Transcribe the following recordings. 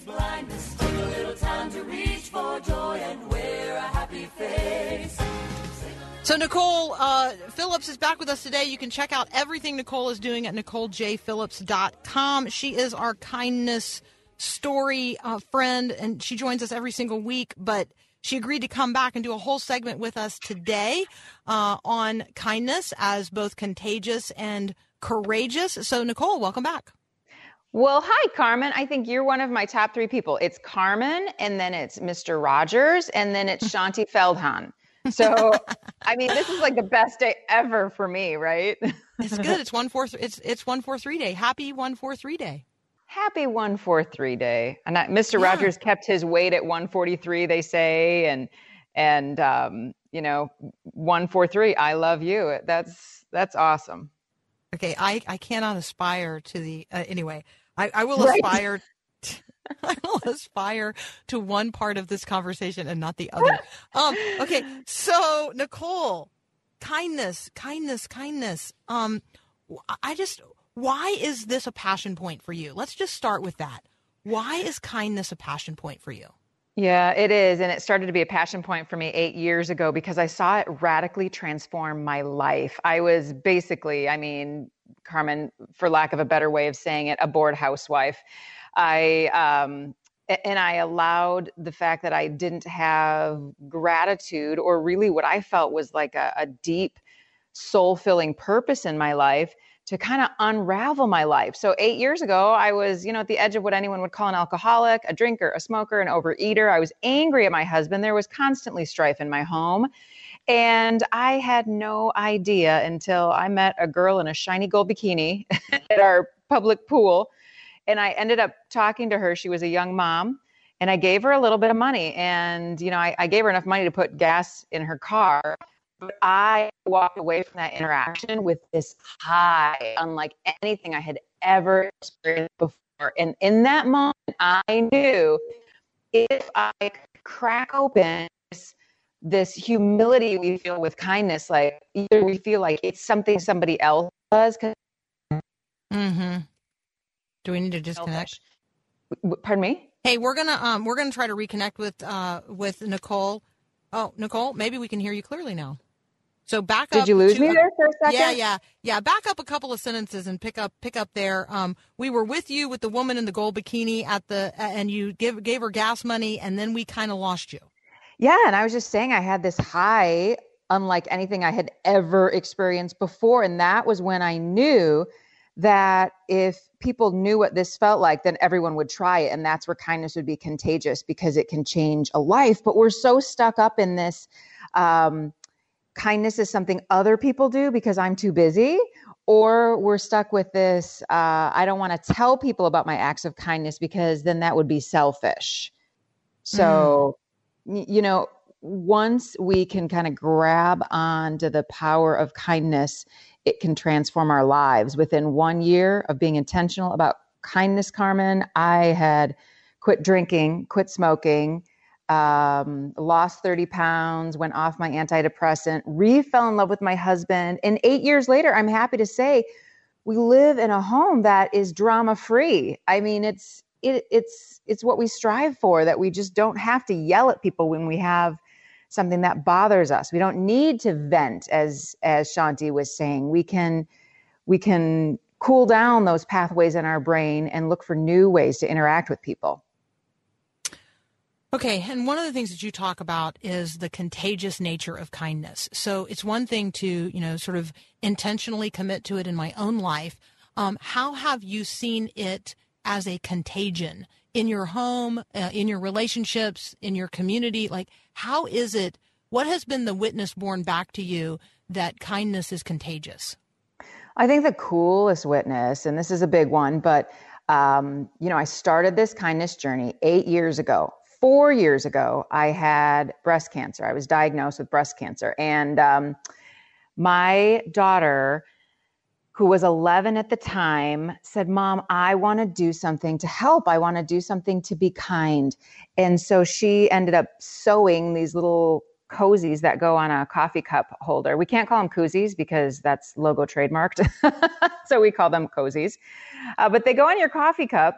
blindness. Take a little time to reach for joy and wear a happy face. So Nicole Phillips is back with us today. You can check out everything Nicole is doing at NicoleJPhillips.com. She is our kindness story friend, and she joins us every single week, but she agreed to come back and do a whole segment with us today on kindness as both contagious and courageous. So Nicole, welcome back. Well, hi, Carmen. I think you're one of my top three people. It's Carmen, and then it's Mr. Rogers, and then it's Shanti Feldhahn. So, I mean, this is like the best day ever for me, right? It's good. It's 143 day. Happy 143 day. Happy 143 day. And Mr. Rogers kept his weight at 143, they say, and 143. I love you. That's awesome. Okay, I cannot aspire to the anyway. I will aspire. I will aspire to one part of this conversation and not the other. Okay, so Nicole, kindness. Why is this a passion point for you? Let's just start with that. Why is kindness a passion point for you? Yeah, it is. And it started to be a passion point for me 8 years ago because I saw it radically transform my life. I was basically, Carmen, for lack of a better way of saying it, a bored housewife. I allowed the fact that I didn't have gratitude or really what I felt was like a deep soul-filling purpose in my life to kind of unravel my life. So 8 years ago, I was, at the edge of what anyone would call an alcoholic, a drinker, a smoker, an overeater. I was angry at my husband. There was constantly strife in my home. And I had no idea until I met a girl in a shiny gold bikini at our public pool. And I ended up talking to her. She was a young mom. And I gave her a little bit of money. And, I gave her enough money to put gas in her car. But I walked away from that interaction with this high, unlike anything I had ever experienced before. And in that moment, I knew if I could crack open this humility we feel with kindness, like either we feel like it's something somebody else does. Mm-hmm. Do we need to disconnect? Pardon me? Hey, we're gonna try to reconnect with Nicole. Oh, Nicole, maybe we can hear you clearly now. So back up. Did you lose me there for a second? Yeah. Back up a couple of sentences and pick up there. We were with you with the woman in the gold bikini and you gave her gas money, and then we kind of lost you. Yeah, and I was just saying I had this high unlike anything I had ever experienced before, and that was when I knew that if people knew what this felt like, then everyone would try it, and that's where kindness would be contagious because it can change a life. But we're so stuck up in this. Kindness is something other people do because I'm too busy, or we're stuck with this, I don't want to tell people about my acts of kindness because then that would be selfish. So, once we can kind of grab onto the power of kindness, it can transform our lives. Within 1 year of being intentional about kindness, Carmen, I had quit drinking, quit smoking, lost 30 pounds, went off my antidepressant, fell in love with my husband. And 8 years later, I'm happy to say we live in a home that is drama free. I mean, it's what we strive for, that we just don't have to yell at people when we have something that bothers us. We don't need to vent, as Shanti was saying. We can cool down those pathways in our brain and look for new ways to interact with people. Okay, and one of the things that you talk about is the contagious nature of kindness. So it's one thing to, sort of intentionally commit to it in my own life. How have you seen it as a contagion in your home, in your relationships, in your community? Like, how is it, what has been the witness borne back to you that kindness is contagious? I think the coolest witness, and this is a big one, but, I started this kindness journey 8 years ago. 4 years ago, I had breast cancer. I was diagnosed with breast cancer. And my daughter, who was 11 at the time, said, "Mom, I want to do something to help. I want to do something to be kind." And so she ended up sewing these little cozies that go on a coffee cup holder. We can't call them koozies because that's logo trademarked. So we call them cozies. But they go on your coffee cup.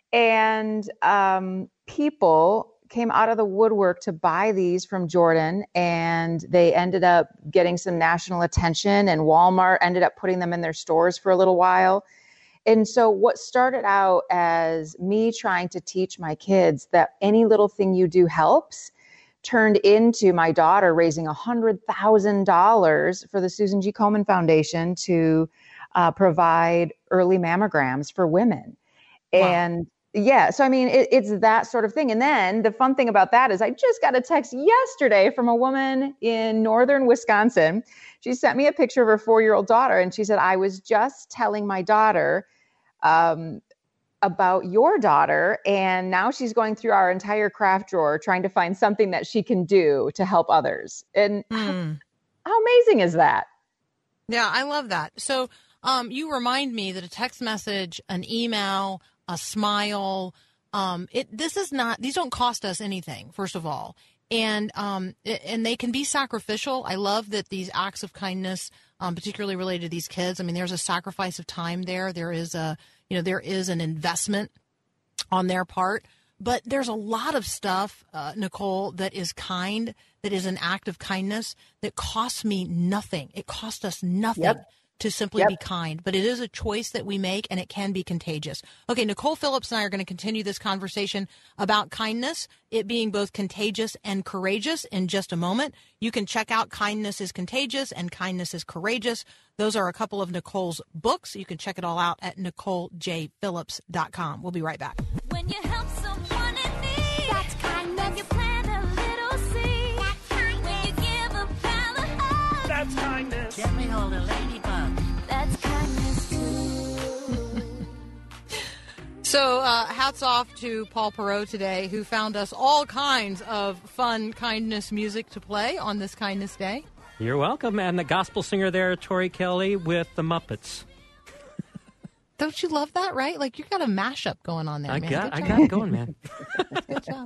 And people came out of the woodwork to buy these from Jordan, and they ended up getting some national attention, and Walmart ended up putting them in their stores for a little while. And so what started out as me trying to teach my kids that any little thing you do helps turned into my daughter raising $100,000 for the Susan G. Komen Foundation to provide early mammograms for women. Wow. And yeah, so I mean, it's that sort of thing. And then the fun thing about that is I just got a text yesterday from a woman in northern Wisconsin. She sent me a picture of her 4-year-old daughter, and she said, I was just telling my daughter about your daughter, and now she's going through our entire craft drawer trying to find something that she can do to help others. And how amazing is that? Yeah, I love that. So you remind me that a text message, an email, a smile, these don't cost us anything, first of all. And they can be sacrificial. I love that these acts of kindness, particularly related to these kids. I mean, there's a sacrifice of time there. There is an investment on their part. But there's a lot of stuff, Nicole, that is kind, that is an act of kindness that costs me nothing. It costs us nothing to simply be kind. But it is a choice that we make, and it can be contagious. Okay, Nicole Phillips and I are going to continue this conversation about kindness, it being both contagious and courageous in just a moment. You can check out Kindness is Contagious and Kindness is Courageous. Those are a couple of Nicole's books. You can check it all out at NicoleJPhillips.com. We'll be right back. When you help someone in need, that's kindness. When you plant a little seed, that's kindness. When you give a pal a hug, That's kindness. Let me hold a ladybug. that's kindness too. So hats off to Paul Perot today, who found us all kinds of fun kindness music to play on this Kindness Day. You're welcome. And the gospel singer there, Tori Kelly, with the Muppets. Don't you love that, right? Like, you got a mashup going on there, I man. got Good it going, man. Good job.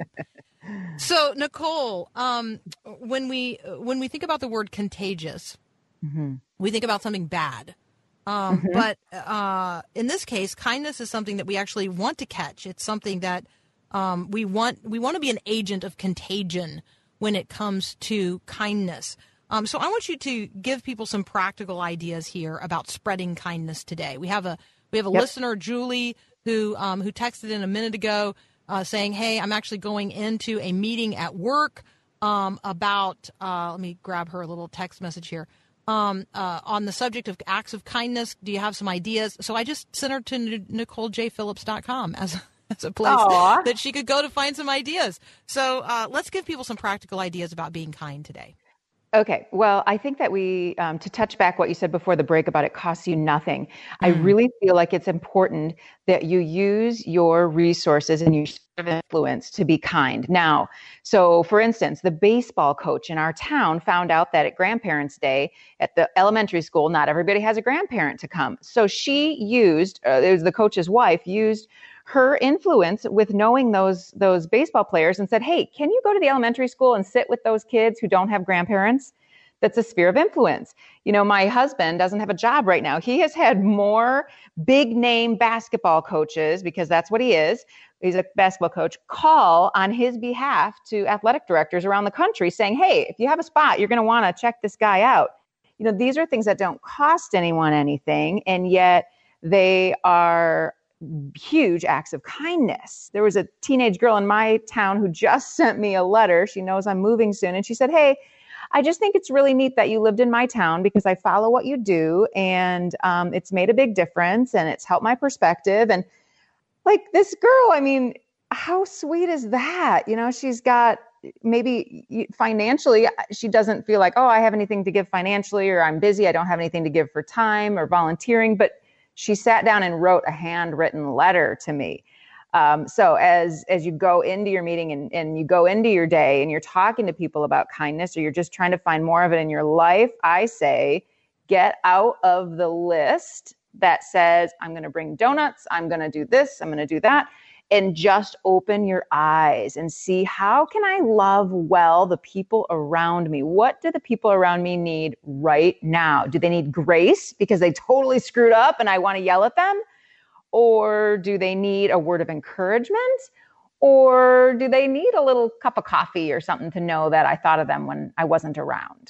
So, Nicole, when we think about the word contagious, we think about something bad. But in this case, kindness is something that we actually want to catch. It's something that we want to be an agent of contagion when it comes to kindness. So I want you to give people some practical ideas here about spreading kindness today. We have a listener, Julie, who texted in a minute ago saying, hey, I'm actually going into a meeting at work about, let me grab her little text message here, on the subject of acts of kindness. Do you have some ideas? So I just sent her to NicoleJPhillips.com as a place that she could go to find some ideas. So let's give people some practical ideas about being kind today. Okay. Well, I think that we, to touch back what you said before the break about it costs you nothing, I really feel like it's important that you use your resources and your sphere of influence to be kind. Now, so for instance, the baseball coach in our town found out that at Grandparents' Day at the elementary school, not everybody has a grandparent to come. So she used, it was the coach's wife, used her influence with knowing those baseball players and said, hey, can you go to the elementary school and sit with those kids who don't have grandparents? That's a sphere of influence. You know, my husband doesn't have a job right now. He has had more big name basketball coaches, because that's what he is. He's a basketball coach, call on his behalf to athletic directors around the country saying, hey, if you have a spot, you're going to want to check this guy out. You know, these are things that don't cost anyone anything, and yet they are huge acts of kindness. There was a teenage girl in my town who just sent me a letter. She knows I'm moving soon. And she said, hey, I just think it's really neat that you lived in my town because I follow what you do, and it's made a big difference and it's helped my perspective. And like, this girl, I mean, how sweet is that? You know, she's got maybe financially, she doesn't feel like, oh, I have anything to give financially, or I'm busy, I don't have anything to give for time or volunteering. But she sat down and wrote a handwritten letter to me. So as you go into your meeting and you go into your day and you're talking to people about kindness, or you're just trying to find more of it in your life, I say, get out of the list that says, I'm going to bring donuts, I'm going to do this, I'm going to do that, and just open your eyes and see, how can I love well the people around me? What do the people around me need right now? Do they need grace because they totally screwed up and I want to yell at them? or do they need a word of encouragement? Or do they need a little cup of coffee or something to know that I thought of them when I wasn't around?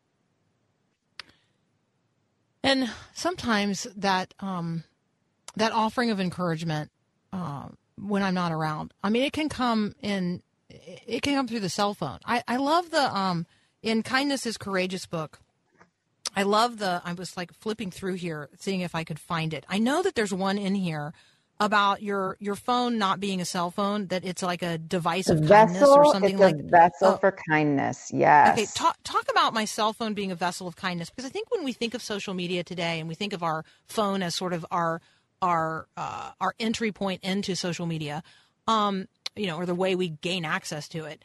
And sometimes that that offering of encouragement when I'm not around, I mean, it can come through the cell phone. I love the in Kindness is Courageous book. I was like flipping through here, seeing if I could find it. I know that there's one in here about your phone not being a cell phone, that it's like a device of kindness or something like that. Vessel for kindness, yes. Okay, talk about my cell phone being a vessel of kindness, because I think when we think of social media today and we think of our phone as sort of our entry point into social media, or the way we gain access to it,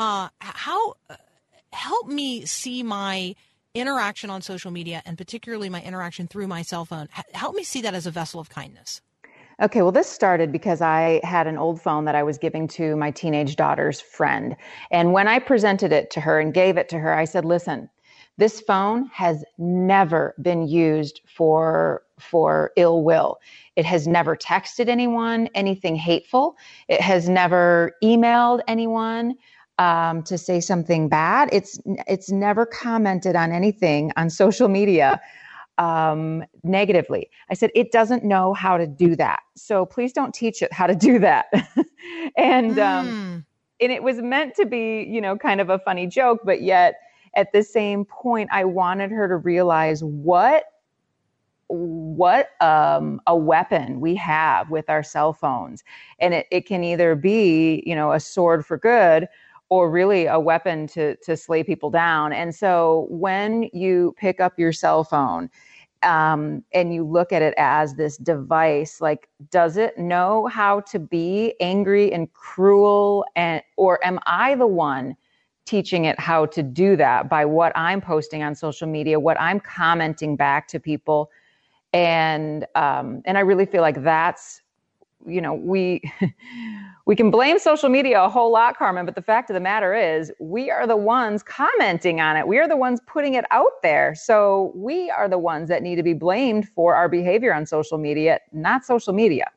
help me see my interaction on social media, and particularly my interaction through my cell phone. Help me see that as a vessel of kindness. Okay, well, this started because I had an old phone that I was giving to my teenage daughter's friend. And when I presented it to her and gave it to her, I said, listen, this phone has never been used for ill will. It has never texted anyone anything hateful. It has never emailed anyone to say something bad. It's never commented on anything on social media negatively. I said, it doesn't know how to do that. So please don't teach it how to do that. And it was meant to be, kind of a funny joke, but yet at the same point, I wanted her to realize what a weapon we have with our cell phones. And it can either be, a sword for good, or really a weapon to slay people down. And so when you pick up your cell phone and you look at it as this device, like, does it know how to be angry and cruel, or am I the one teaching it how to do that by what I'm posting on social media, what I'm commenting back to people? And I really feel like that's, we can blame social media a whole lot, Carmen, but the fact of the matter is we are the ones commenting on it. We are the ones putting it out there. So we are the ones that need to be blamed for our behavior on social media, not social media.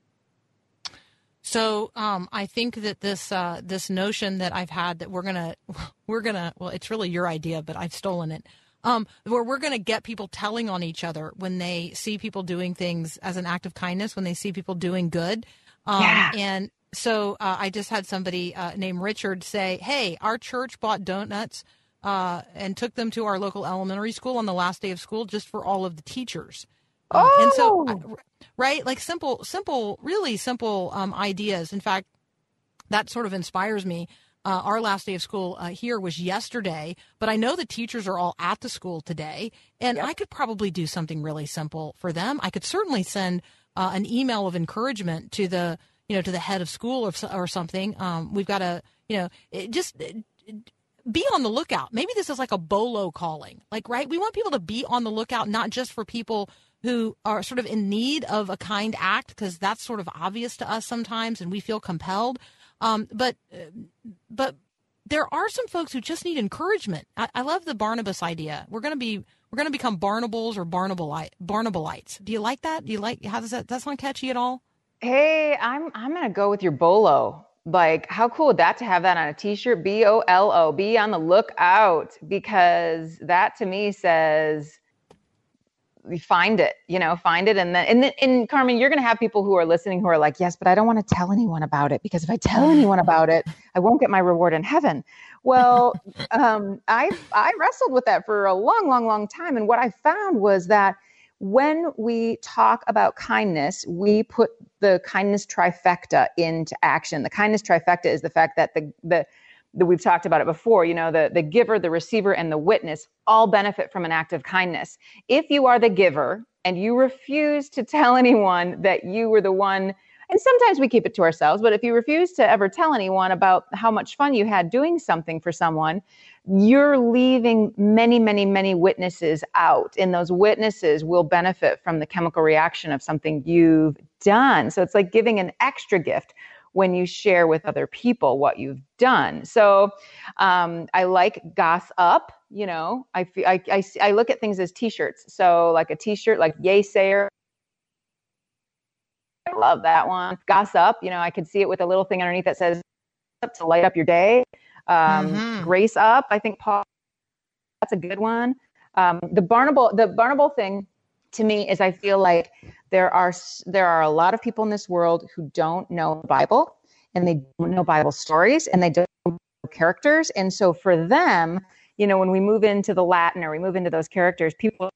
So I think that this notion that I've had that we're gonna well, it's really your idea, but I've stolen it. Where we're going to get people telling on each other when they see people doing things as an act of kindness, when they see people doing good. And so I just had somebody named Richard say, hey, our church bought donuts and took them to our local elementary school on the last day of school just for all of the teachers. And so, right, like simple, really simple ideas. In fact, that sort of inspires me. Our last day of school here was yesterday, but I know the teachers are all at the school today, and I could probably do something really simple for them. I could certainly send an email of encouragement to the head of school or something. We've got to, just be on the lookout. Maybe this is like a BOLO calling, right? We want people to be on the lookout, not just for people who are sort of in need of a kind act, because that's sort of obvious to us sometimes, and we feel compelled. But there are some folks who just need encouragement. I love the Barnabas idea. We're going to become Barnables or Barnabalites. Do you like that? How does that sound catchy at all? Hey, I'm going to go with your BOLO. Like, how cool would that to have that on a t-shirt? BOLO, be on the lookout, because that to me says, find it. And Carmen, you're going to have people who are listening who are like, yes, but I don't want to tell anyone about it, because if I tell anyone about it, I won't get my reward in heaven. Well, I wrestled with that for a long, long, long time. And what I found was that when we talk about kindness, we put the kindness trifecta into action. The kindness trifecta is the fact that we've talked about it before, the giver, the receiver, and the witness all benefit from an act of kindness. If you are the giver and you refuse to tell anyone that you were the one, and sometimes we keep it to ourselves, but if you refuse to ever tell anyone about how much fun you had doing something for someone, you're leaving many, many, many witnesses out. And those witnesses will benefit from the chemical reaction of something you've done. So it's like giving an extra gift when you share with other people what you've done. So I like goss up, I look at things as t-shirts. So like a t-shirt, like Yay Sayer, love that one. Gossip, I could see it with a little thing underneath that says to light up your day. Grace Up, I think Paul, that's a good one. The Barnable thing to me is I feel like there are a lot of people in this world who don't know the Bible, and they don't know Bible stories, and they don't know characters. And so for them, when we move into the Latin or we move into those characters, people.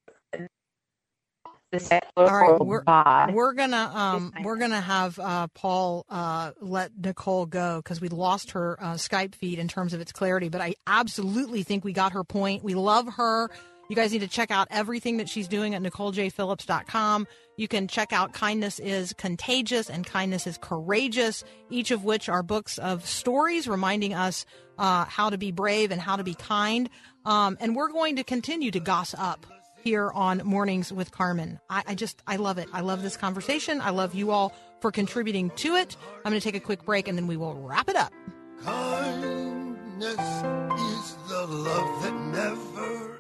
All right, we're gonna have Paul let Nicole go because we lost her Skype feed in terms of its clarity. But I absolutely think we got her point. We love her. You guys need to check out everything that she's doing at NicoleJPhillips.com. You can check out Kindness is Contagious and Kindness is Courageous, each of which are books of stories reminding us how to be brave and how to be kind. And we're going to continue to gossip here on Mornings with Carmen. I love it. I love this conversation. I love you all for contributing to it. I'm going to take a quick break and then we will wrap it up. Kindness is the love that never